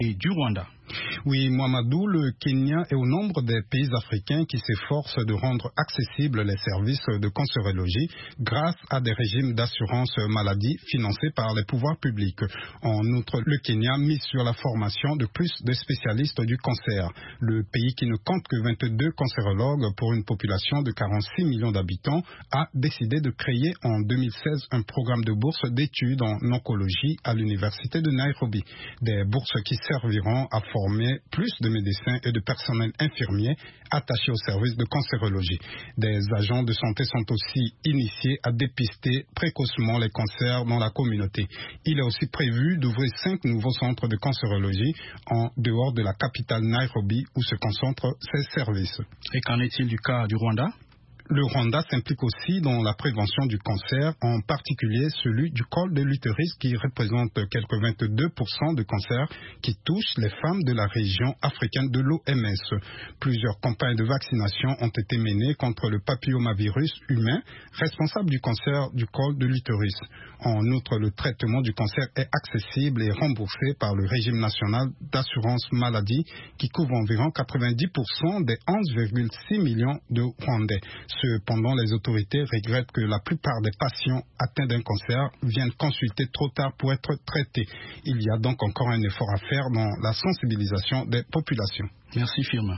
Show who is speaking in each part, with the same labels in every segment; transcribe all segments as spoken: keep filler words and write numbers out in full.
Speaker 1: et du Rwanda.
Speaker 2: Oui, Mohamedou, le Kenya est au nombre des pays africains qui s'efforcent de rendre accessibles les services de cancérologie grâce à des régimes d'assurance maladie financés par les pouvoirs publics. En outre, le Kenya mise sur la formation de plus de spécialistes du cancer. Le pays qui ne compte que vingt-deux cancérologues pour une population de quarante-six millions d'habitants a décidé de créer en deux mille seize un programme de bourse d'études en oncologie à l'université de Nairobi. Des bourses qui serviront à former plus de médecins et de personnel infirmier attachés au service de cancérologie. Des agents de santé sont aussi initiés à dépister précocement les cancers dans la communauté. Il est aussi prévu d'ouvrir cinq nouveaux centres de cancérologie en dehors de la capitale Nairobi où se concentrent ces services.
Speaker 1: Et qu'en est-il du cas du Rwanda ?
Speaker 2: Le Rwanda s'implique aussi dans la prévention du cancer, en particulier celui du col de l'utérus qui représente quelque vingt-deux pour cent de cancers qui touchent les femmes de la région africaine de l'O M S. Plusieurs campagnes de vaccination ont été menées contre le papillomavirus humain, responsable du cancer du col de l'utérus. En outre, le traitement du cancer est accessible et remboursé par le régime national d'assurance maladie qui couvre environ quatre-vingt-dix pour cent des onze virgule six millions de Rwandais. Cependant, les autorités regrettent que la plupart des patients atteints d'un cancer viennent consulter trop tard pour être traités. Il y a donc encore un effort à faire dans la sensibilisation des populations.
Speaker 1: Merci Firmin.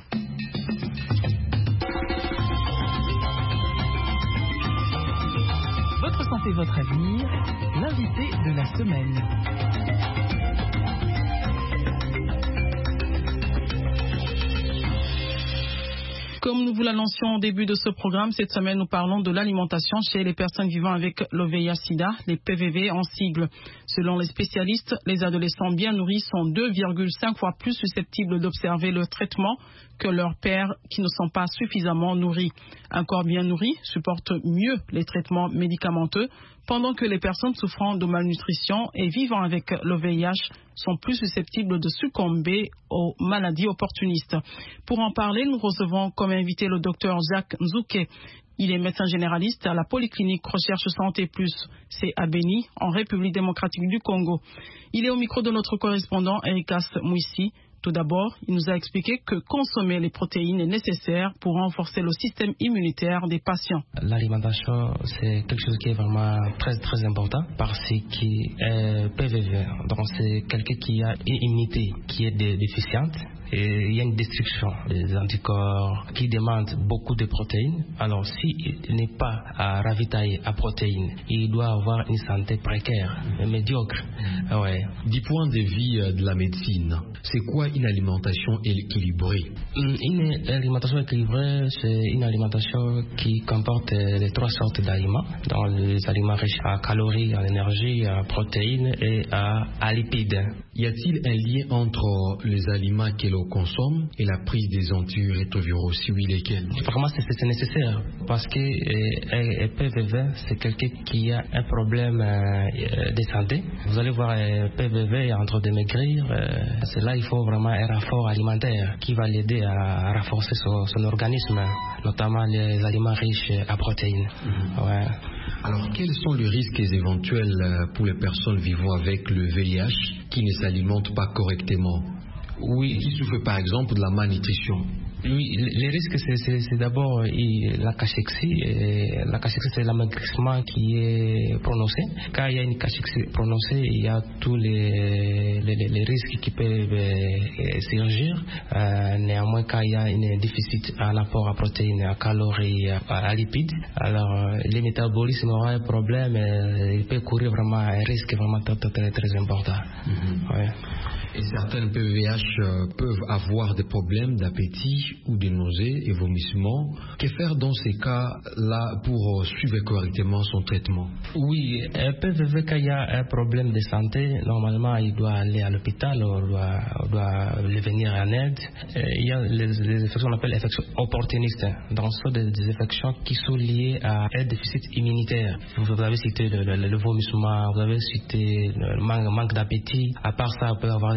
Speaker 3: Votre santé, votre avenir, l'invité de la semaine.
Speaker 4: Comme nous vous l'annoncions au début de ce programme, cette semaine, nous parlons de l'alimentation chez les personnes vivant avec le V I H sida, les P V V en sigle. Selon les spécialistes, les adolescents bien nourris sont deux virgule cinq fois plus susceptibles d'observer le traitement que leurs pairs qui ne sont pas suffisamment nourris. Un corps bien nourri supporte mieux les traitements médicamenteux, pendant que les personnes souffrant de malnutrition et vivant avec le V I H sont plus susceptibles de succomber aux maladies opportunistes. Pour en parler, nous recevons comme invité le docteur Jacques Nzouké. Il est médecin généraliste à la Polyclinique Recherche Santé Plus, c'est à Béni, en République démocratique du Congo. Il est au micro de notre correspondant Erikas Mouissi. Tout d'abord, il nous a expliqué que consommer les protéines est nécessaire pour renforcer le système immunitaire des patients.
Speaker 5: L'alimentation, c'est quelque chose qui est vraiment très très important parce qu'il est P V V. Donc c'est quelqu'un qui a une immunité qui est déficiente. Et il y a une destruction des anticorps qui demandent beaucoup de protéines. Alors, s'il n'est pas ravitaillé à protéines, il doit avoir une santé précaire, médiocre. Ouais.
Speaker 6: Du point de vue de la médecine, c'est quoi une alimentation équilibrée?
Speaker 5: Une alimentation équilibrée, c'est une alimentation qui comporte les trois sortes d'aliments. Dans les aliments riches en calories, en énergie, en protéines et à lipides.
Speaker 6: Y a-t-il un lien entre les aliments que l'on consomme et la prise des antirétroviraux? Si oui, lesquels?
Speaker 5: Vraiment, c'est nécessaire parce que euh, P V V, c'est quelqu'un qui a un problème euh, de santé. Vous allez voir, euh, P V V est en train de maigrir. Euh, c'est là il faut vraiment un renfort alimentaire qui va l'aider à, à renforcer son, son organisme, notamment les aliments riches en protéines. Mmh. Ouais.
Speaker 6: Alors, quels sont les risques éventuels pour les personnes vivant avec le V I H qui ne s'alimentent pas correctement?
Speaker 5: Oui.
Speaker 6: Qui souffrent par exemple de la malnutrition?
Speaker 5: Oui, les risques, c'est d'abord la cachexie. Et la cachexie, c'est l'amaigrissement qui est prononcé. Quand il y a une cachexie prononcée, il y a tous les, les, les risques qui peuvent euh, surgir. Euh, néanmoins, quand il y a un déficit en apport à protéines, à calories, à, à lipides, alors euh, le métabolisme aura un problème. Euh, il peut courir vraiment un risque vraiment très, très, très important. Mm-hmm. Ouais.
Speaker 6: Et certains P V H euh, peuvent avoir des problèmes d'appétit ou de nausées et vomissements. Que faire dans ces cas-là pour euh, suivre correctement son traitement?
Speaker 5: Oui, un P V V, quand il y a un problème de santé, normalement, il doit aller à l'hôpital, on doit, on doit lui venir en aide. Et il y a les, les infections qu'on appelle infections opportunistes. Donc, ce sont des, des infections qui sont liées à un déficit immunitaire. Vous avez cité le, le, le vomissement, vous avez cité le manque, manque d'appétit. À part ça, on peut avoir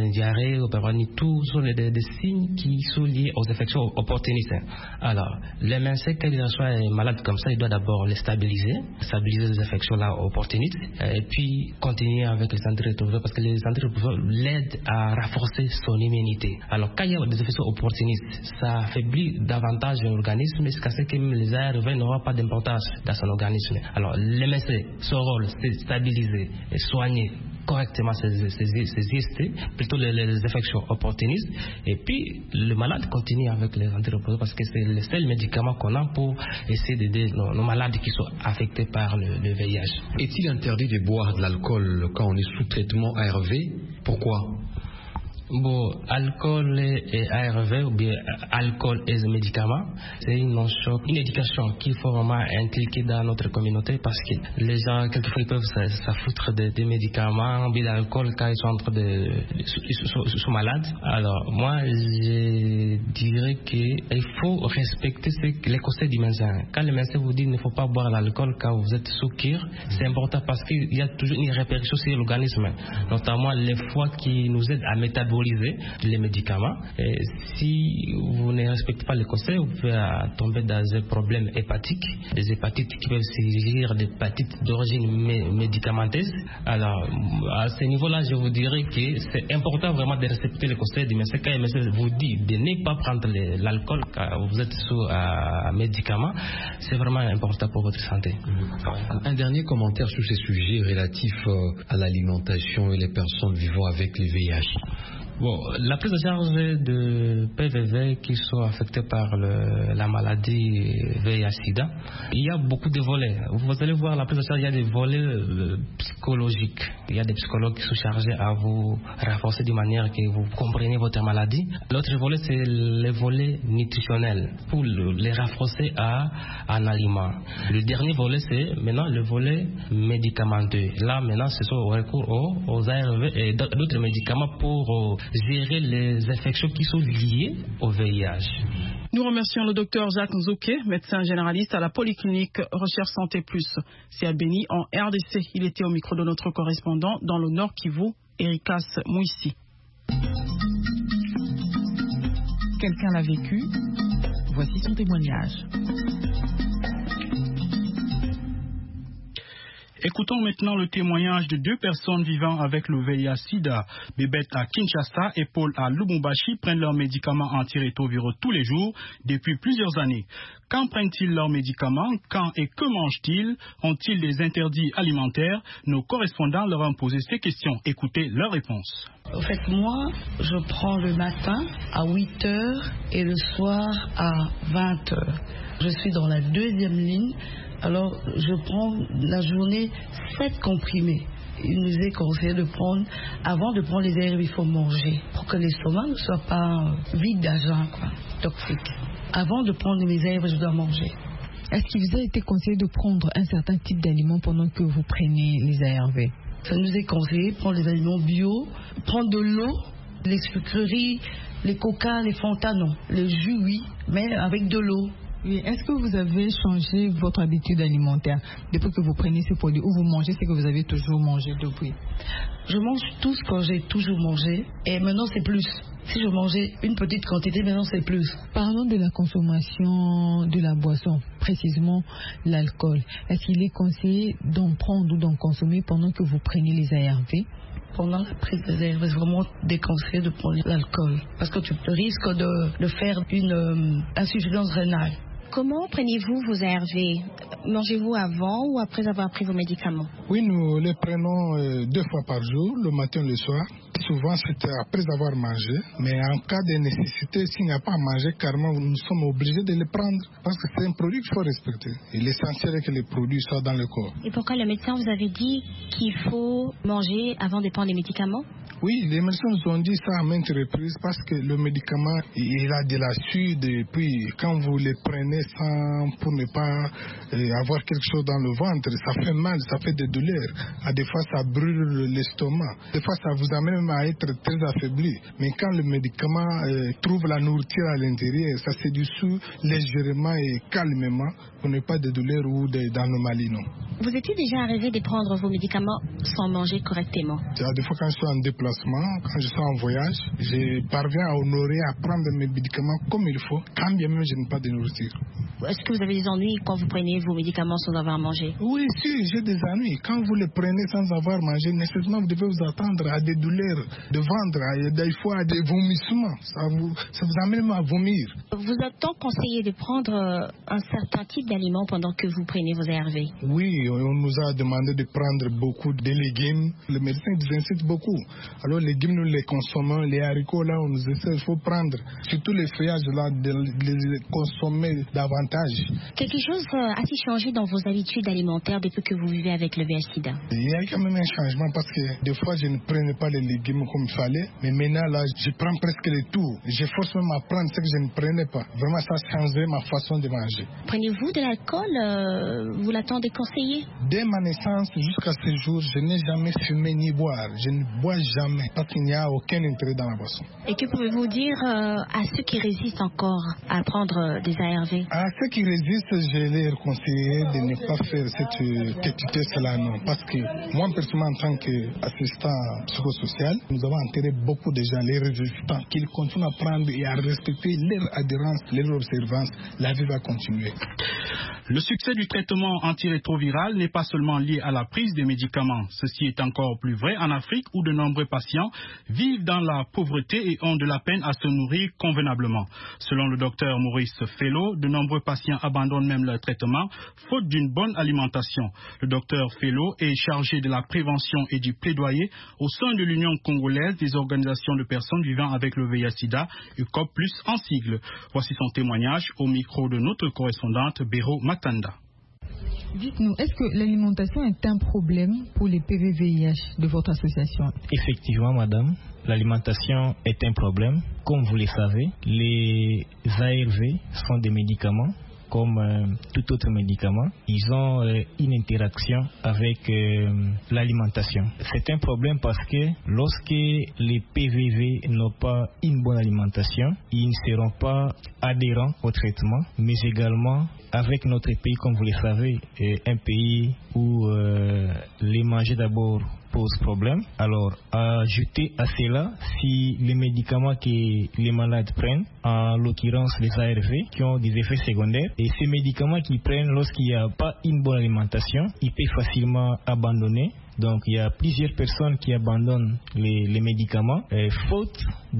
Speaker 5: une diarrhée, on peut avoir une toux, ce sont des, des, des signes qui sont liés aux infections opportunistes. Alors, les médecins, quand ils reçoivent un malade comme ça, ils doivent d'abord les stabiliser, stabiliser les infections-là opportunistes, et puis continuer avec les antirétroviraux, parce que les antirétroviraux l'aident à renforcer son immunité. Alors, quand il y a des infections opportunistes, ça affaiblit davantage l'organisme, jusqu'à ce que les A R V n'auront pas d'importance dans son organisme. Alors, les médecins, son rôle, c'est de stabiliser et soigner correctement ces, ces, ces I S T, plutôt les, les infections opportunistes, et puis le malade continue avec les antirétroviraux parce que c'est le seul médicament qu'on a pour essayer d'aider nos, nos malades qui sont affectés par le, le V I H.
Speaker 6: Est-il interdit de boire de l'alcool quand on est sous traitement A R V? Pourquoi?
Speaker 5: Bon, alcool et A R V ou bien alcool et médicaments, c'est une notion, une éducation qu'il faut vraiment inculquer dans notre communauté parce que les gens, quelquefois, ils peuvent s'affoutre des, des médicaments ou bien d'alcool quand ils sont en train de, ils sont, ils sont malades. Alors, moi, je dirais qu'il faut respecter les conseils du médecin. Quand le médecin vous dit qu'il ne faut pas boire l'alcool quand vous êtes sous cure, c'est important parce qu'il y a toujours une répercussion sur l'organisme, notamment les foies qui nous aident à métaboliser les médicaments. Et si vous ne respectez pas les conseils, vous pouvez tomber dans des problèmes hépatiques, des hépatites qui peuvent s'agir d'hépatites d'origine mé médicamenteuse. Alors, à ce niveau-là, je vous dirais que c'est important vraiment de respecter les conseils du médecin. Quand le médecin vous dit de ne pas prendre l'alcool quand vous êtes sous un médicament, c'est vraiment important pour votre santé.
Speaker 6: Un dernier commentaire sur ces sujets relatifs à l'alimentation et les personnes vivant avec le V I H.
Speaker 5: Bon, la prise en charge de P V V qui sont affectés par le, la maladie V I H sida, il y a beaucoup de volets. Vous allez voir la prise en charge, il y a des volets euh, psychologiques. Il y a des psychologues qui sont chargés à vous renforcer de manière que vous compreniez votre maladie. L'autre volet, c'est le volet nutritionnel pour le, les renforcer à un aliment. Le dernier volet, c'est maintenant le volet médicamenteux. Là, maintenant, ce sont au recours aux, aux A R V et d'autres médicaments pour euh, gérer les infections qui sont liées au V I H.
Speaker 4: Nous remercions le docteur Jacques Nzouké, médecin généraliste à la Polyclinique Recherche Santé Plus. C'est à Béni, en R D C. Il était au micro de notre correspondant dans le Nord Kivu, Erikas Mouissi.
Speaker 3: Quelqu'un l'a vécu. Voici son témoignage.
Speaker 1: Écoutons maintenant le témoignage de deux personnes vivant avec le V I H sida. Bébête à Kinshasa et Paul à Lubumbashi prennent leurs médicaments antirétroviraux tous les jours depuis plusieurs années. Quand prennent-ils leurs médicaments? Quand et que mangent-ils? Ont-ils des interdits alimentaires? Nos correspondants leur ont posé ces questions. Écoutez leurs réponses.
Speaker 7: En fait, moi, je prends le matin à huit heures et le soir à vingt heures. Je suis dans la deuxième ligne. Alors, je prends la journée sept comprimés. Il nous est conseillé de prendre, avant de prendre les herbes, il faut manger pour que l'estomac ne soit pas vide d'agents toxiques. Avant de prendre mes herbes, je dois manger.
Speaker 8: Est-ce qu'il vous a été conseillé de prendre un certain type d'aliments pendant que vous prenez les A R V?
Speaker 7: Ça nous est conseillé de prendre les aliments bio, prendre de l'eau, les sucreries, les coca, les Fanta, non. Le jus, oui, mais avec de l'eau.
Speaker 8: Oui. Est-ce que vous avez changé votre habitude alimentaire depuis que vous prenez ces produits ou vous mangez ce que vous avez toujours mangé depuis?
Speaker 7: Je mange tout ce que j'ai toujours mangé et maintenant c'est plus. Si je mangeais une petite quantité, maintenant c'est plus.
Speaker 8: Parlons de la consommation de la boisson, précisément l'alcool. Est-ce qu'il est conseillé d'en prendre ou d'en consommer pendant que vous prenez les A R V?
Speaker 7: Pendant la prise des A R V, c'est vraiment déconseillé de prendre l'alcool parce que tu risques de, de faire une euh, insuffisance rénale.
Speaker 9: Comment prenez-vous vos A R V? Mangez-vous avant ou après avoir pris vos médicaments?
Speaker 10: Oui, nous les prenons euh, deux fois par jour, le matin et le soir. Souvent, c'est après avoir mangé. Mais en cas de nécessité, s'il n'y a pas à manger, carrément, nous sommes obligés de les prendre. Parce que c'est un produit qu'il faut respecter. Et l'essentiel est que les produits soient dans le corps.
Speaker 9: Et pourquoi le médecin vous avait dit qu'il faut manger avant de prendre les médicaments?
Speaker 10: Oui, les médecins nous ont dit ça à maintes reprises parce que le médicament, il a de la suie et puis quand vous les prenez prenez sans, pour ne pas euh, avoir quelque chose dans le ventre. Ça fait mal, ça fait des douleurs. À des fois, ça brûle l'estomac. Des fois, ça vous amène même à être très affaibli. Mais quand le médicament euh, trouve la nourriture à l'intérieur, ça se dissout légèrement et calmement pour ne pas de douleurs ou d'anomalies, non.
Speaker 9: Vous étiez déjà arrivé de prendre vos médicaments sans manger correctement?
Speaker 10: Des fois, quand je suis en déplacement, quand je suis en voyage, je parviens à honorer, à prendre mes médicaments comme il faut, quand bien même je n'ai pas de nourriture.
Speaker 9: Est-ce que vous avez des ennuis quand vous prenez vos médicaments sans avoir mangé?
Speaker 10: Oui, si, j'ai des ennuis. Quand vous les prenez sans avoir mangé, nécessairement vous devez vous attendre à des douleurs de ventre, à des fois à des vomissements. Ça vous, ça vous amène à vomir.
Speaker 9: Vous a-t-on conseillé de prendre un certain type d'aliments pendant que vous prenez vos A R V?
Speaker 10: Oui, on nous a demandé de prendre beaucoup de légumes. Les médecins nous incitent beaucoup. Alors les légumes, nous les consommons. Les haricots, là, on nous essaie, il faut prendre. Surtout les feuillages, là, de les consommer davantage.
Speaker 9: Quelque chose a-t-il changé dans vos habitudes alimentaires depuis que vous vivez avec le V I H sida?
Speaker 10: Il y a quand même un changement parce que des fois je ne prenais pas les légumes comme il fallait, mais maintenant là je prends presque le tout. Je force même à prendre ce que je ne prenais pas. Vraiment ça a changé ma façon de manger.
Speaker 9: Prenez-vous de l'alcool? euh, Vous l'attendez déconseillé?
Speaker 10: Dès ma naissance jusqu'à ce jour, je n'ai jamais fumé ni boire. Je ne bois jamais parce qu'il n'y a aucun intérêt dans la boisson.
Speaker 9: Et que pouvez-vous dire euh, à ceux qui résistent encore à prendre des A R V?
Speaker 10: À ceux qui résistent, je les conseille de ne pas faire cette test-là, non. Parce que moi, personnellement, en tant qu'assistant psychosocial, nous avons enterré beaucoup de gens, les résistants, qu'ils continuent à prendre et à respecter leur adhérence, leur observance. La vie va continuer.
Speaker 1: Le succès du traitement antirétroviral n'est pas seulement lié à la prise des médicaments. Ceci est encore plus vrai en Afrique où de nombreux patients vivent dans la pauvreté et ont de la peine à se nourrir convenablement. Selon le docteur Maurice Fellow, de nombreux patients abandonnent même leur traitement faute d'une bonne alimentation. Le docteur Fellow est chargé de la prévention et du plaidoyer au sein de l'Union congolaise des organisations de personnes vivant avec le V I H sida, U C O P plus en sigle. Voici son témoignage au micro de notre correspondante Béro Matanda.
Speaker 8: Dites-nous, est-ce que l'alimentation est un problème pour les P V V I H de votre association?
Speaker 11: Effectivement, madame, l'alimentation est un problème. Comme vous le savez, les A R V sont des médicaments comme euh, tout autre médicament. Ils ont euh, une interaction avec euh, l'alimentation. C'est un problème parce que lorsque les P V V n'ont pas une bonne alimentation, ils ne seront pas adhérents au traitement, mais également avec notre pays, comme vous le savez, est un pays où euh, les manger d'abord pose problème. Alors, ajouter à cela, si les médicaments que les malades prennent, en l'occurrence les A R V, qui ont des effets secondaires, et ces médicaments qu'ils prennent lorsqu'il n'y a pas une bonne alimentation, ils peuvent facilement abandonner. Donc, il y a plusieurs personnes qui abandonnent les, les médicaments euh, faute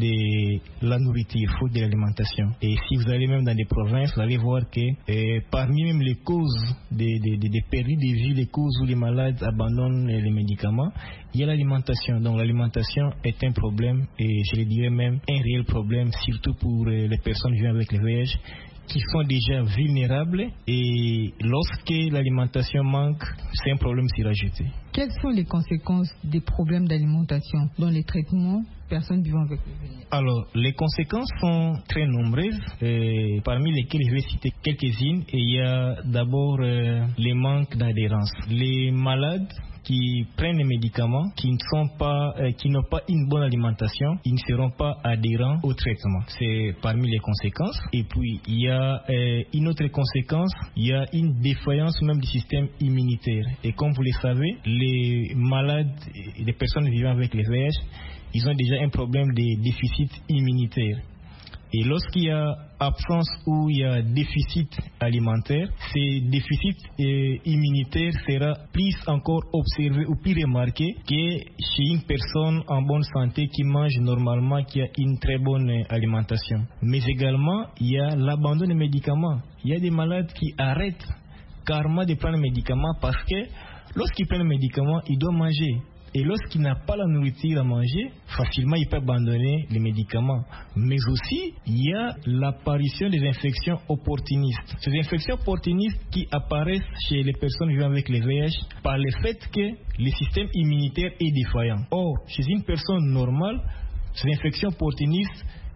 Speaker 11: de la nourriture, faute de l'alimentation. Et si vous allez même dans des provinces, vous allez voir que euh, parmi même les causes des de, de, de périls de vie, les causes où les malades abandonnent les médicaments, il y a l'alimentation. Donc, l'alimentation est un problème et je le dirais même un réel problème, surtout pour euh, les personnes vivant avec le V I H, qui sont déjà vulnérables, et lorsque l'alimentation manque, c'est un problème s'y rajouter.
Speaker 8: Quelles sont les conséquences des problèmes d'alimentation dans les traitements personnes vivant avec le V I H?
Speaker 11: Alors, les conséquences sont très nombreuses, et parmi lesquelles je vais citer quelques-unes. Et il y a d'abord euh, les manques d'adhérence. Les malades qui prennent les médicaments, qui ne sont pas, euh, qui n'ont pas une bonne alimentation, ils ne seront pas adhérents au traitement. C'est parmi les conséquences. Et puis il y a euh, une autre conséquence, il y a une défaillance même du système immunitaire. Et comme vous le savez, les malades, les personnes vivant avec le V I H, ils ont déjà un problème de déficit immunitaire. Et lorsqu'il y a absence ou il y a déficit alimentaire, ce déficit euh, immunitaire sera plus encore observé ou plus remarqué que chez une personne en bonne santé qui mange normalement, qui a une très bonne alimentation. Mais également, il y a l'abandon des médicaments. Il y a des malades qui arrêtent carrément de prendre les médicaments parce que lorsqu'ils prennent les médicaments, ils doivent manger. Et lorsqu'il n'a pas la nourriture à manger, facilement il peut abandonner les médicaments. Mais aussi, il y a l'apparition des infections opportunistes. Ces infections opportunistes qui apparaissent chez les personnes vivant avec le V I H par le fait que le système immunitaire est défaillant. Or, chez une personne normale, ces infections opportunistes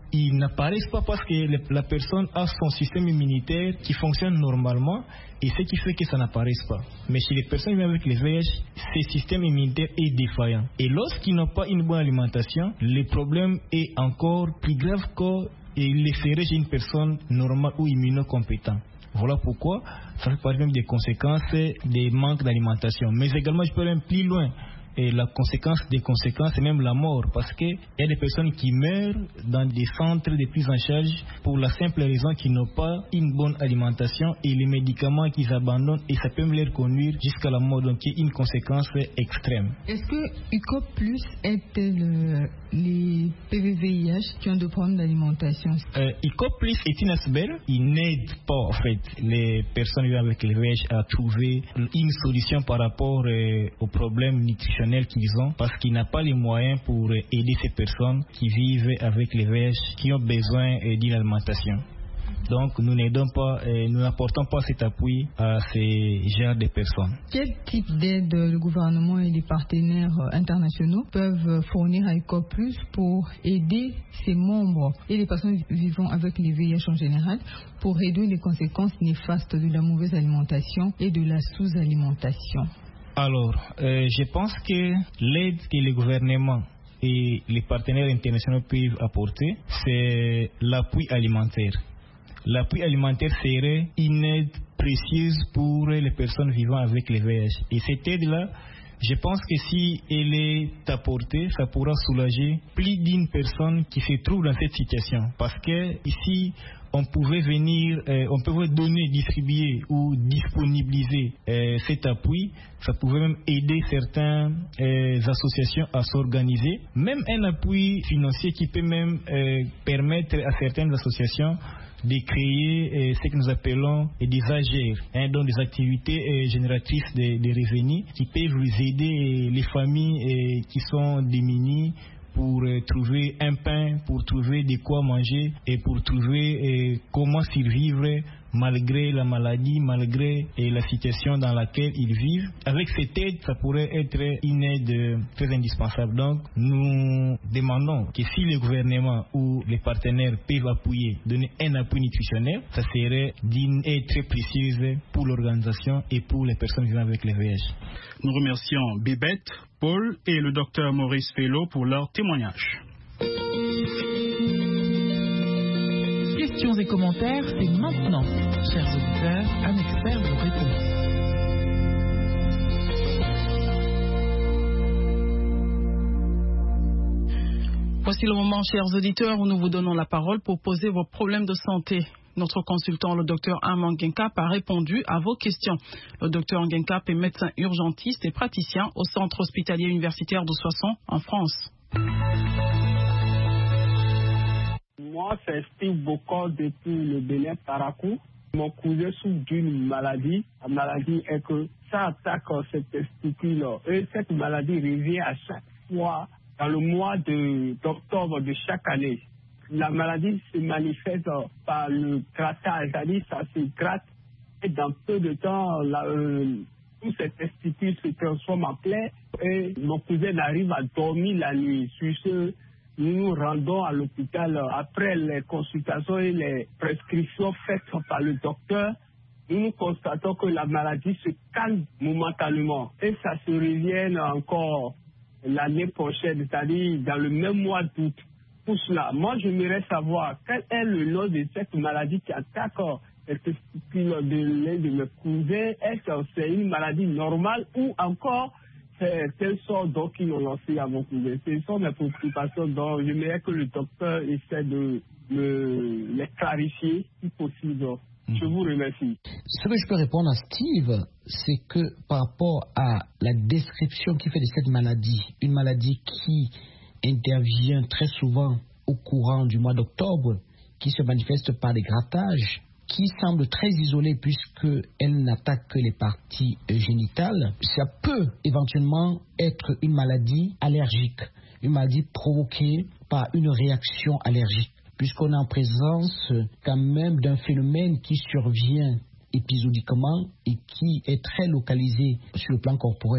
Speaker 11: ils n'apparaissent pas parce que la personne a son système immunitaire qui fonctionne normalement et ce qui fait que ça n'apparaisse pas. Mais chez les personnes vivant avec le V I H, ce système immunitaire est défaillant. Et lorsqu'ils n'ont pas une bonne alimentation, le problème est encore plus grave qu'il le serait chez une personne normale ou immunocompétente. Voilà pourquoi ça fait partie même des conséquences des manques d'alimentation. Mais également, je peux aller plus loin. Et la conséquence des conséquences, c'est même la mort. Parce qu'il y a des personnes qui meurent dans des centres de prise en charge pour la simple raison qu'ils n'ont pas une bonne alimentation et les médicaments qu'ils abandonnent et ça peut même les conduire jusqu'à la mort. Donc, il y a une conséquence extrême.
Speaker 8: Est-ce que U C O P plus aide le, les P V V I H qui ont des problèmes d'alimentation?
Speaker 11: euh, U C O P plus est une asbelle. Il n'aide pas en fait les personnes vivant avec le V I H à trouver une solution par rapport euh, aux problèmes nutritionnels qu'ils ont parce qu'il n'a pas les moyens pour aider ces personnes qui vivent avec les V I H qui ont besoin d'une alimentation. Donc nous n'aidons pas, nous n'apportons pas cet appui à ces genres de personnes.
Speaker 8: Quel type d'aide le gouvernement et les partenaires internationaux peuvent fournir à U C O P plus pour aider ses membres et les personnes vivant avec les V I H en général pour réduire les conséquences néfastes de la mauvaise alimentation et de la sous-alimentation?
Speaker 11: Alors, euh, je pense que l'aide que le gouvernement et les partenaires internationaux peuvent apporter, c'est l'appui alimentaire. L'appui alimentaire serait une aide précieuse pour les personnes vivant avec le V I H. Et cette aide-là, je pense que si elle est apportée, ça pourra soulager plus d'une personne qui se trouve dans cette situation. Parce que ici, on pouvait venir, euh, on pouvait donner, distribuer ou disponibiliser euh, cet appui. Ça pouvait même aider certaines euh, associations à s'organiser. Même un appui financier qui peut même euh, permettre à certaines associations de créer euh, ce que nous appelons euh, des A G R, hein, donc des activités euh, génératrices de, de revenus qui peuvent aider euh, les familles euh, qui sont démunies pour euh, trouver un pain, pour trouver de quoi manger et pour trouver euh, comment survivre malgré la maladie, malgré euh, la situation dans laquelle ils vivent. Avec cette aide, ça pourrait être une aide euh, très indispensable. Donc, nous demandons que si le gouvernement ou les partenaires peuvent appuyer, donner un appui nutritionnel, ça serait d'une aide très précieuse pour l'organisation et pour les personnes vivant avec le V I H.
Speaker 1: Nous remercions Bébête, Paul et le docteur Maurice Fellow pour leur témoignage.
Speaker 3: Questions et commentaires, c'est maintenant. Chers auditeurs, un expert vous répond.
Speaker 4: Voici le moment, chers auditeurs, où nous vous donnons la parole pour poser vos problèmes de santé. Notre consultant, le docteur Armand Ngenkap, a répondu à vos questions. Le docteur Ngenkap est médecin urgentiste et praticien au centre hospitalier universitaire de Soissons, en France.
Speaker 12: Moi, c'est Steve Bokor depuis le Bénin Parakou. Mon cousin souffre d'une maladie. La maladie est que ça attaque ses testicules. Et cette maladie revient à chaque fois dans le mois de, d'octobre de chaque année. La maladie se manifeste par le grattage, c'est-à-dire ça se gratte et dans peu de temps, la, euh, tous ces testicules se transforment en plaie et mon cousin arrive à dormir la nuit. Sur ce, nous nous rendons à l'hôpital après les consultations et les prescriptions faites par le docteur. Nous, nous constatons que la maladie se calme momentanément et ça se revient encore l'année prochaine, c'est-à-dire dans le même mois d'août. Pour cela, moi, j'aimerais savoir quel est le nom de cette maladie qui attaque les testicules de l'un de mes cousins. Est-ce que c'est une maladie normale ou encore c'est quelle sorte donc qu'ils ont lancé à mon cousin? Ce sont mes préoccupations, donc j'aimerais que le docteur essaie de me les clarifier si possible. Je vous remercie.
Speaker 13: Ce que je peux répondre à Steve, c'est que par rapport à la description qu'il fait de cette maladie, une maladie qui intervient très souvent au courant du mois d'octobre, qui se manifeste par des grattages, qui semble très isolée puisqu'elle n'attaque que les parties génitales, ça peut éventuellement être une maladie allergique, une maladie provoquée par une réaction allergique, puisqu'on est en présence quand même d'un phénomène qui survient épisodiquement et qui est très localisé sur le plan corporel.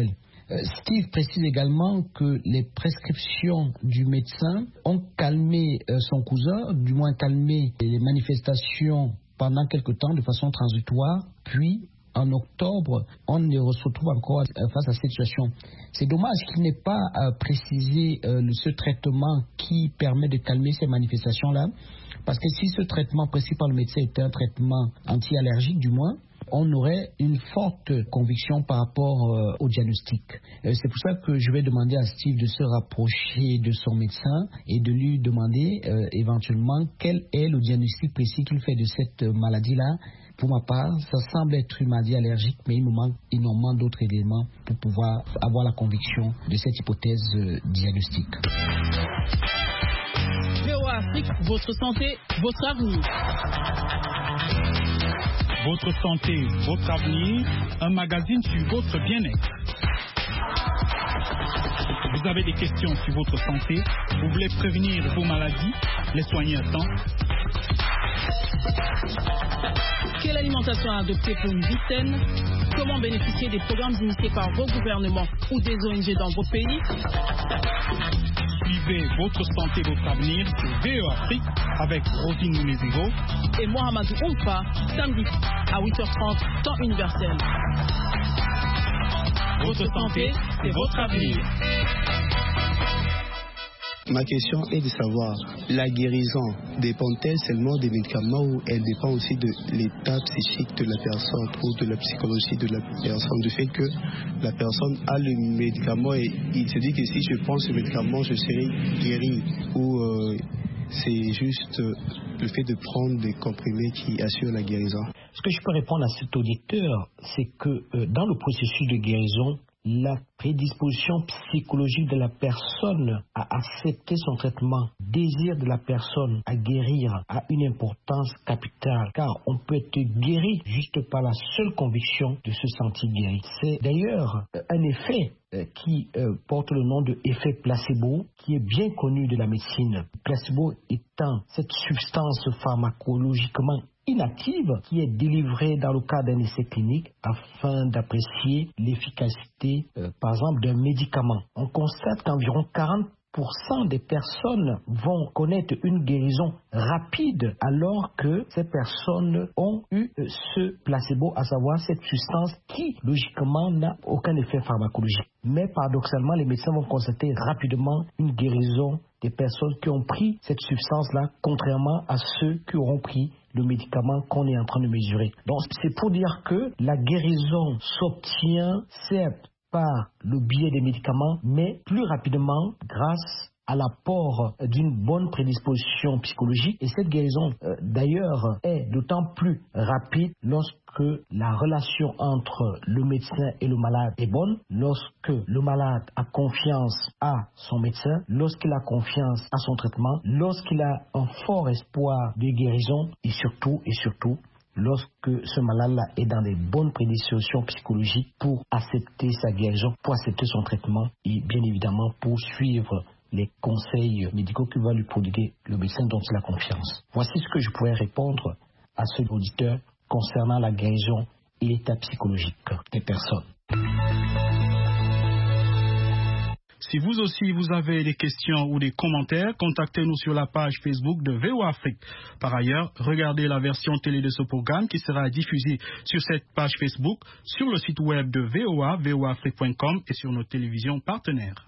Speaker 13: Steve précise également que les prescriptions du médecin ont calmé euh, son cousin, du moins calmé les manifestations pendant quelque temps de façon transitoire, puis en octobre, on se retrouve encore face à cette situation. C'est dommage qu'il n'ait pas euh, précisé euh, ce traitement qui permet de calmer ces manifestations-là, parce que si ce traitement prescrit par le médecin était un traitement anti-allergique, du moins, on aurait une forte conviction par rapport euh, au diagnostic. Euh, c'est pour ça que je vais demander à Steve de se rapprocher de son médecin et de lui demander euh, éventuellement quel est le diagnostic précis qu'il fait de cette euh, maladie-là. Pour ma part, ça semble être une maladie allergique, mais il nous manque énormément d'autres éléments pour pouvoir avoir la conviction de cette hypothèse euh, diagnostique.
Speaker 4: V O A Afrique, votre santé, votre avenir.
Speaker 1: Votre santé, votre avenir, un magazine sur votre bien-être. Vous avez des questions sur votre santé, vous voulez prévenir vos maladies, les soigner à temps.
Speaker 4: Quelle alimentation adopter pour une vie saine? Comment bénéficier des programmes initiés par vos gouvernements ou des O N G dans vos pays?
Speaker 1: Suivez votre santé, votre avenir sur V O A Afrique avec Rosine Moulezero
Speaker 4: et Mohamedou Oumfa, samedi à huit heures trente, temps universel. Votre santé, c'est votre avenir.
Speaker 14: Ma question est de savoir, la guérison dépend-elle seulement des médicaments ou elle dépend aussi de l'état psychique de la personne ou de la psychologie de la personne, du fait que la personne a le médicament et il se dit que si je prends ce médicament, je serai guéri, ou euh, c'est juste euh, le fait de prendre des comprimés qui assurent la guérison.
Speaker 13: Ce que je peux répondre à cet auditeur, c'est que euh, dans le processus de guérison, la prédisposition psychologique de la personne à accepter son traitement, désir de la personne à guérir a une importance capitale, car on peut être guéri juste par la seule conviction de se sentir guéri. C'est d'ailleurs un effet euh, qui euh, porte le nom de effet placebo, qui est bien connu de la médecine. Placebo étant cette substance pharmacologiquement inactive qui est délivrée dans le cadre d'un essai clinique afin d'apprécier l'efficacité, euh, par exemple, d'un médicament. On constate qu'environ quarante pour cent des personnes vont connaître une guérison rapide alors que ces personnes ont eu euh, ce placebo, à savoir cette substance qui, logiquement, n'a aucun effet pharmacologique. Mais paradoxalement, les médecins vont constater rapidement une guérison des personnes qui ont pris cette substance-là, contrairement à ceux qui auront pris le médicament qu'on est en train de mesurer. Donc, c'est pour dire que la guérison s'obtient, certes, par le biais des médicaments, mais plus rapidement grâce à l'apport d'une bonne prédisposition psychologique. Et cette guérison, euh, d'ailleurs, est d'autant plus rapide lorsque la relation entre le médecin et le malade est bonne, lorsque le malade a confiance à son médecin, lorsqu'il a confiance à son traitement, lorsqu'il a un fort espoir de guérison et surtout, et surtout, lorsque ce malade-là est dans les bonnes prédispositions psychologiques pour accepter sa guérison, pour accepter son traitement et bien évidemment pour suivre les conseils médicaux que va lui prodiguer le médecin dont il a confiance. Voici ce que je pourrais répondre à ce auditeur concernant la guérison et l'état psychologique des personnes.
Speaker 1: Si vous aussi vous avez des questions ou des commentaires, contactez-nous sur la page Facebook de V O A Afrique. Par ailleurs, regardez la version télé de ce programme qui sera diffusée sur cette page Facebook, sur le site web de V O A, V O A Afrique point com et sur nos télévisions partenaires.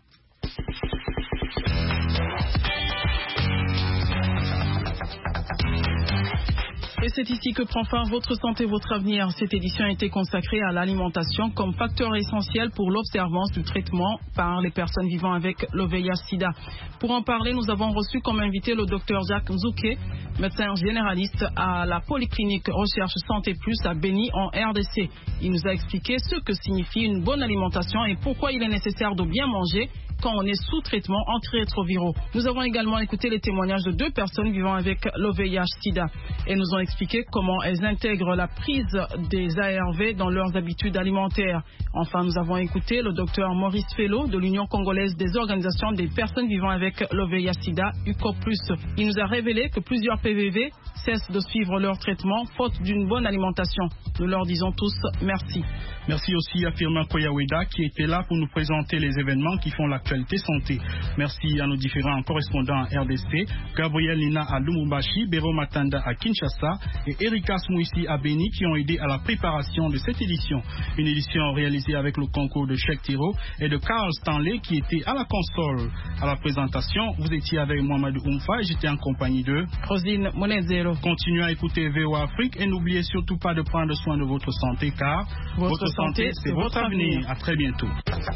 Speaker 4: Et c'est ici que prend fin Votre santé, votre avenir. Cette édition a été consacrée à l'alimentation comme facteur essentiel pour l'observance du traitement par les personnes vivant avec le V I H sida. Pour en parler, nous avons reçu comme invité le docteur Jacques Nzouké, médecin généraliste à la Polyclinique Recherche Santé Plus à Béni en R D C. Il nous a expliqué ce que signifie une bonne alimentation et pourquoi il est nécessaire de bien manger quand on est sous traitement antirétroviraux. Nous avons également écouté les témoignages de deux personnes vivant avec le V I H sida et nous ont expliqué comment elles intègrent la prise des A R V dans leurs habitudes alimentaires. Enfin, nous avons écouté le docteur Maurice Fello de l'Union congolaise des organisations des personnes vivant avec le V I H sida, U C O plus. Il nous a révélé que plusieurs P V V cessent de suivre leur traitement faute d'une bonne alimentation. Nous leur disons tous merci.
Speaker 1: Merci aussi à Firmin Koyaweda qui était là pour nous présenter les événements qui font l'actualité santé. Merci à nos différents correspondants à R D C, Gabriel Lina à Lumumbashi, Béro Matanda à Kinshasa et Erika Smouissi à Beni qui ont aidé à la préparation de cette édition. Une édition réalisée avec le concours de Cheikh Tiro et de Carl Stanley qui était à la console. À la présentation, vous étiez avec Mohamed Oumfa et j'étais en compagnie de
Speaker 4: Rosine Monezero.
Speaker 1: Continuez à écouter V O A Afrique et n'oubliez surtout pas de prendre soin de votre santé car
Speaker 4: votre,
Speaker 1: votre santé, c'est votre avenir. avenir. À très bientôt.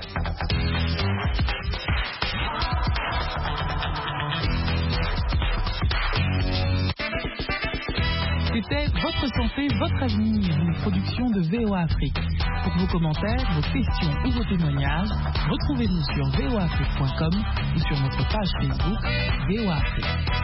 Speaker 3: C'était Votre santé, votre avenir, une production de V O A Afrique. Pour vos commentaires, vos questions ou vos témoignages, retrouvez-nous sur v o afrique point com ou sur notre page Facebook V O A Afrique.